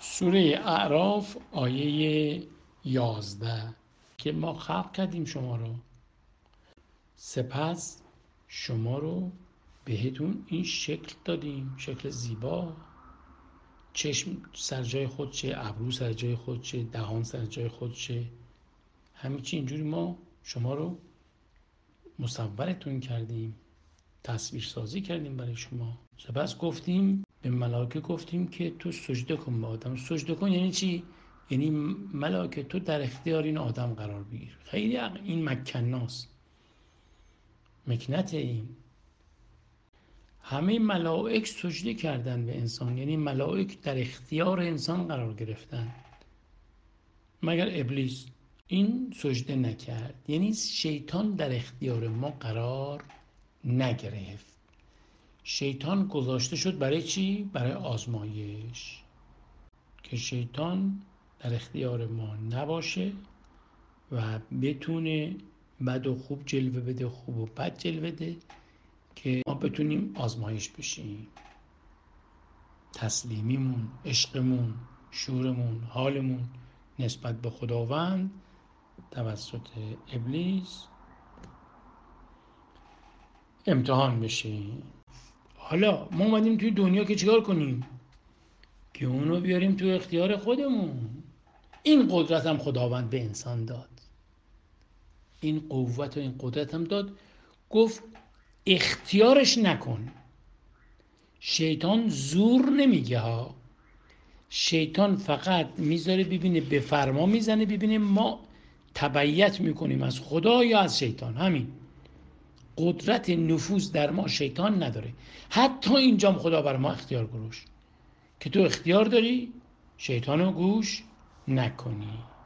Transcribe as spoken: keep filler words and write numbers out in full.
سوره اعراف آیه یازده که ما خلق کردیم شما رو، سپس شما رو بهتون این شکل دادیم، شکل زیبا، چشم سر جای خودشه، ابرو سر جای خودشه، دهان سر جای خودشه، همین چی اینجوری ما شما رو مصورتون کردیم، تصویر سازی کردیم برای شما. سپس گفتیم به ملائکه، گفتیم که تو سجده کن به آدم. سجده کن یعنی چی؟ یعنی ملائکه تو در اختیار این آدم قرار بگیر. خیلی این مکناست، مکنت این همه ملائک سجده کردن به انسان، یعنی ملائک در اختیار انسان قرار گرفتن مگر ابلیس. این سجده نکرد، یعنی شیطان در اختیار ما قرار نگرفت. شیطان گذاشته شد برای چی؟ برای آزمایش، که شیطان در اختیار ما نباشه و بتونه بد و خوب جلوه بده، خوب و بد جلوه بده، که ما بتونیم آزمایش بشیم. تسلیمیمون، عشقمون، شورمون، حالمون نسبت به خداوند توسط ابلیس امتحان بشه. حالا ما اومدیم توی دنیا که چیکار کنیم؟ که اونو بیاریم تو اختیار خودمون. این قدرت هم خداوند به انسان داد، این قوت و این قدرت هم داد. گفت اختیارش نکن. شیطان زور نمیگه ها، شیطان فقط میذاره ببینه، به فرما میزنه ببینه ما تبعیت میکنیم از خدا یا از شیطان. همین. قدرت نفوذ در ما شیطان نداره. حتی اینجام خدا بر ما اختیار گذاشت که تو اختیار داری شیطانو گوش نکنی.